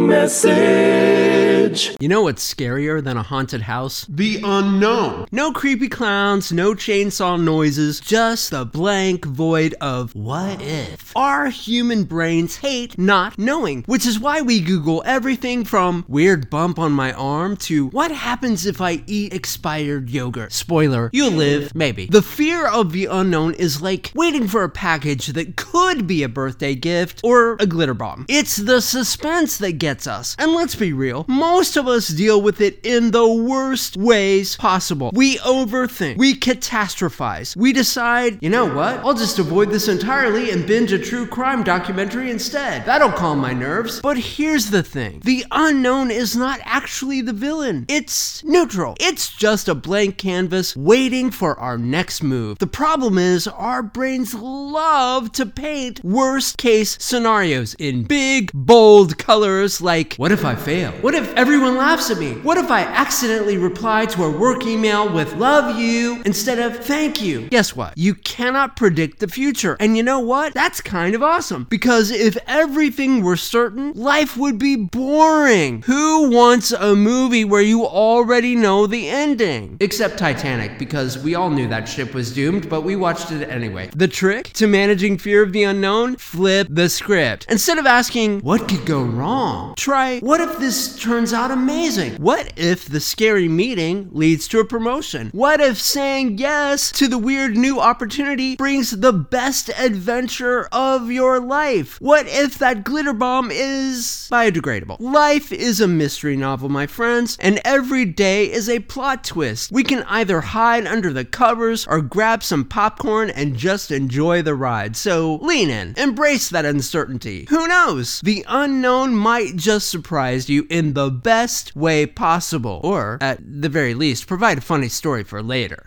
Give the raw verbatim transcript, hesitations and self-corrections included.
warning message. You know what's scarier than a haunted house? The unknown. No creepy clowns, no chainsaw noises, just the blank void of what if. Our human brains hate not knowing, which is why we Google everything from weird bump on my arm to what happens if I eat expired yogurt. Spoiler, you'll live, maybe. The fear of the unknown is like waiting for a package that could be a birthday gift or a glitter bomb. It's the suspense that gets us. And let's be real, most of us deal with it in the worst ways possible. We overthink, we catastrophize, we decide, you know what, I'll just avoid this entirely and binge a true crime documentary instead. That'll calm my nerves. But here's the thing, the unknown is not actually the villain. It's neutral. It's just a blank canvas waiting for our next move. The problem is our brains love to paint worst case scenarios in big, bold colors like, what if I fail? What if everyone laughs at me? What if I accidentally reply to a work email with love you instead of thank you? Guess what? You cannot predict the future. And you know what? That's kind of awesome. Because if everything were certain, life would be boring. Who wants a movie where you already know the ending? Except Titanic, because we all knew that ship was doomed, but we watched it anyway. The trick to managing fear of the unknown? Flip the script. Instead of asking, what could go wrong? Try, what if this turns out amazing? What if the scary meeting leads to a promotion? What if saying yes to the weird new opportunity brings the best adventure of your life? What if that glitter bomb is biodegradable? Life is a mystery novel, my friends, and every day is a plot twist. We can either hide under the covers or grab some popcorn and just enjoy the ride. So lean in, embrace that uncertainty. Who knows? The unknown might just surprise you in the best way possible, or at the very least, provide a funny story for later.